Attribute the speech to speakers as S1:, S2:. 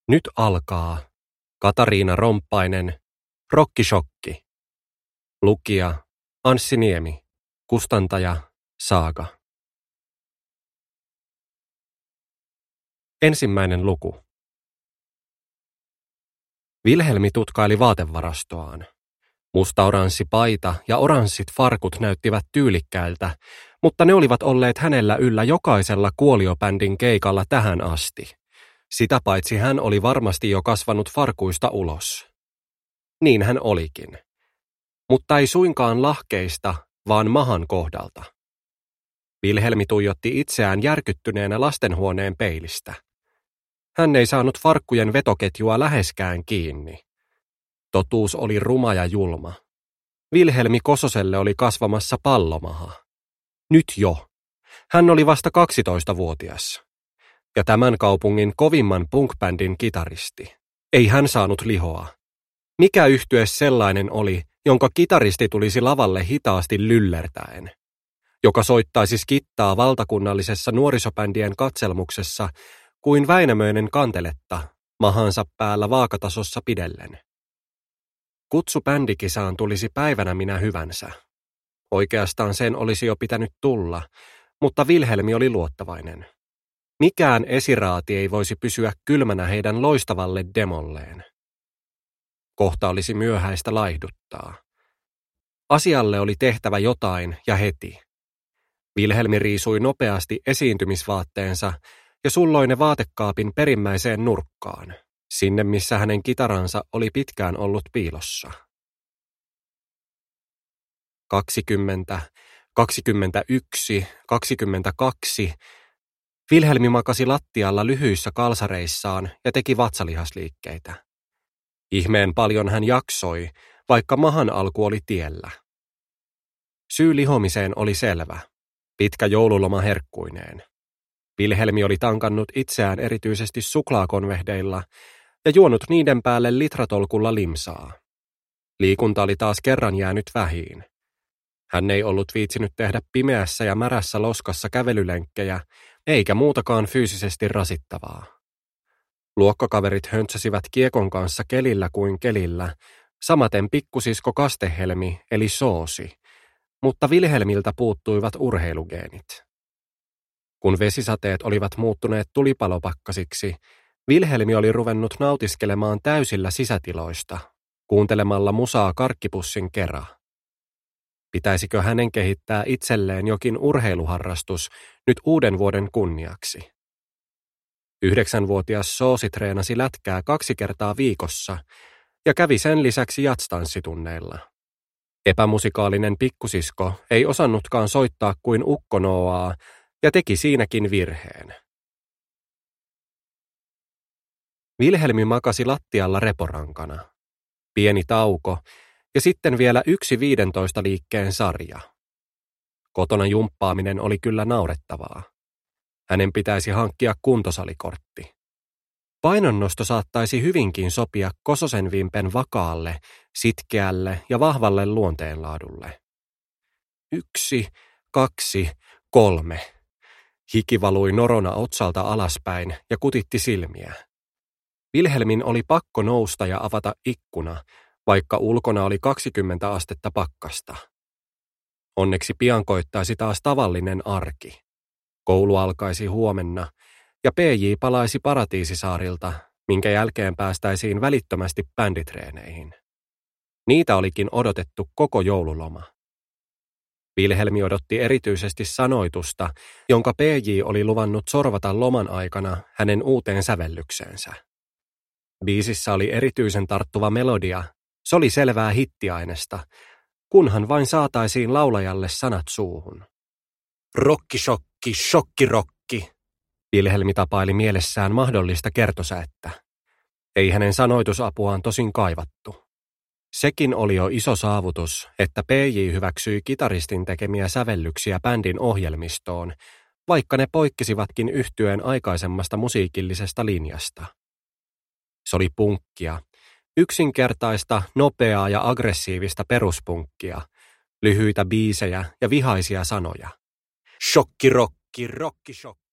S1: Nyt alkaa Katariina Romppainen, Rokkishokki. Lukija Anssi Niemi, kustantaja Saaga. Ensimmäinen luku. Vilhelmi tutkaili vaatevarastoaan. Musta-oranssi paita ja oranssit farkut näyttivät tyylikkäiltä, mutta ne olivat olleet hänellä yllä jokaisella Kuolio-bändin keikalla tähän asti. Sitä paitsi hän oli varmasti jo kasvanut farkuista ulos. Niin hän olikin. Mutta ei suinkaan lahkeista, vaan mahan kohdalta. Vilhelmi tuijotti itseään järkyttyneenä lastenhuoneen peilistä. Hän ei saanut farkkujen vetoketjua läheskään kiinni. Totuus oli ruma ja julma. Vilhelmi Kososelle oli kasvamassa pallomaha. Nyt jo. Hän oli vasta 12-vuotias. Ja tämän kaupungin kovimman punk-bändin kitaristi. Ei hän saanut lihoa. Mikä yhtye sellainen oli, jonka kitaristi tulisi lavalle hitaasti lyllertäen? Joka soittaisi skittaa valtakunnallisessa nuorisobändien katselmuksessa kuin Väinämöinen Kanteletta, mahansa päällä vaakatasossa pidellen. Kutsu bändikisaan tulisi päivänä minä hyvänsä. Oikeastaan sen olisi jo pitänyt tulla, mutta Vilhelmi oli luottavainen. Mikään esiraati ei voisi pysyä kylmänä heidän loistavalle demolleen. Kohta olisi myöhäistä laihduttaa. Asialle oli tehtävä jotain ja heti. Vilhelmi riisui nopeasti esiintymisvaatteensa ja sulloi ne vaatekaapin perimmäiseen nurkkaan, sinne missä hänen kitaransa oli pitkään ollut piilossa. 20, 21, 22. Vilhelmi makasi lattialla lyhyissä kalsareissaan ja teki vatsalihasliikkeitä. Ihmeen paljon hän jaksoi, vaikka mahan alku oli tiellä. Syy lihomiseen oli selvä. Pitkä joululoma herkkuineen. Vilhelmi oli tankannut itseään erityisesti suklaakonvehdeilla ja juonut niiden päälle litratolkulla limsaa. Liikunta oli taas kerran jäänyt vähiin. Hän ei ollut viitsinyt tehdä pimeässä ja märässä loskassa kävelylenkkejä, eikä muutakaan fyysisesti rasittavaa. Luokkakaverit höntsäsivät kiekon kanssa kelillä kuin kelillä, samaten pikkusisko Kastehelmi eli Soosi, mutta Vilhelmiltä puuttuivat urheilugeenit. Kun vesisateet olivat muuttuneet tulipalopakkasiksi, Vilhelmi oli ruvennut nautiskelemaan täysillä sisätiloista, kuuntelemalla musaa karkkipussin kera. Pitäisikö hänen kehittää itselleen jokin urheiluharrastus nyt uuden vuoden kunniaksi? 9-vuotias Soosi treenasi lätkää 2 kertaa viikossa ja kävi sen lisäksi jatstanssitunneilla. Epämusikaalinen pikkusisko ei osannutkaan soittaa kuin ukkonoaa ja teki siinäkin virheen. Vilhelmi makasi lattialla reporankana. Pieni tauko ja sitten vielä 1 15 liikkeen sarja. Kotona jumppaaminen oli kyllä naurettavaa. Hänen pitäisi hankkia kuntosalikortti. Painonnosto saattaisi hyvinkin sopia Kososen Vimpen vakaalle, sitkeälle ja vahvalle luonteenlaadulle. 1, 2, 3. Hiki valui norona otsalta alaspäin ja kutitti silmiä. Vilhelmin oli pakko nousta ja avata ikkuna, vaikka ulkona oli 20 astetta pakkasta. Onneksi pian koittaisi taas tavallinen arki. Koulu alkaisi huomenna ja PJ palaisi Paratiisisaarilta, minkä jälkeen päästäisiin välittömästi bänditreeneihin. Niitä olikin odotettu koko joululoma. Vilhelmi odotti erityisesti sanoitusta, jonka PJ oli luvannut sorvata loman aikana hänen uuteen sävellykseensä. Biisissä oli erityisen tarttuva melodia, se oli selvää hittiainesta, kunhan vain saataisiin laulajalle sanat suuhun. Rokkishokki, shokkirokki, Vilhelmi tapaili mielessään mahdollista kertosäettä. Ei hänen sanoitusapuaan tosin kaivattu. Sekin oli jo iso saavutus, että PJ hyväksyi kitaristin tekemiä sävellyksiä bändin ohjelmistoon, vaikka ne poikkesivatkin yhtyeen aikaisemmasta musiikillisesta linjasta. Se oli punkkia, yksinkertaista, nopeaa ja aggressiivista peruspunkkia, lyhyitä biisejä ja vihaisia sanoja. Shokkirokki, rokkishokki.